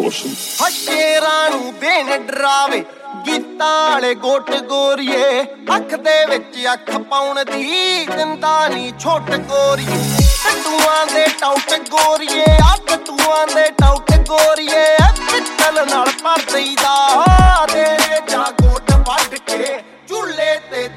Motion. ਸ਼ੇਰਾਂ ਨੂੰ ਦੇਣ ਡਰਾਵੇ ਗੀਤਾਂ ਵਾਲੇ ਗੋਟ ਗੋਰੀਏ ਅੱਖ ਦੇ ਵਿੱਚ ਅੱਖ ਪਾਉਣ ਦੀ ਦਿੰਦਾ ਨੀ ਛੋਟ ਗੋਰੀਏ ਟਟੂਆਂ ਦੇ ਟੌਟ ਗੋਰੀਏ ਅੱਖ ਤੂਆਂ ਦੇ